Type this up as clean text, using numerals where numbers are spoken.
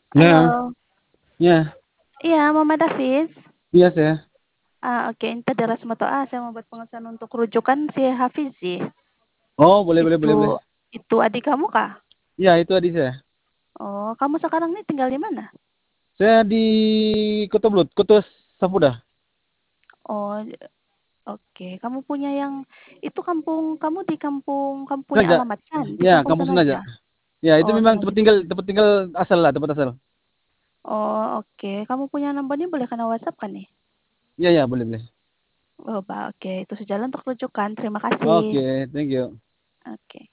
Ya, Halo. ya, Iya, Muhammad Hafiz. iya saya. Oke, Inta dari Rasmato A. Saya mau buat pengesahan untuk rujukan si Hafiz sih. Oh, boleh, boleh, boleh, Itu boleh. itu adik kamu kah? Ya, itu adik saya. Oh, kamu sekarang nih tinggal di mana? Saya di Kota Blut, Kota Sapudah. Oh, oke. Kamu punya yang itu kampung kamu di kampung kamu punya Senaja. alamat kan? Di Ya, kampung kampus Senaja. Senaja. Ya, itu Oh, memang Senaja. tempat tinggal asal lah, tempat asal. Oh, oke. Kamu punya nomornya boleh kena WhatsApp kan nih? Ya, ya, boleh, boleh. Oh, oke. Itu sejalan untuk rujukan. Terima kasih. Oke, thank you. Oke.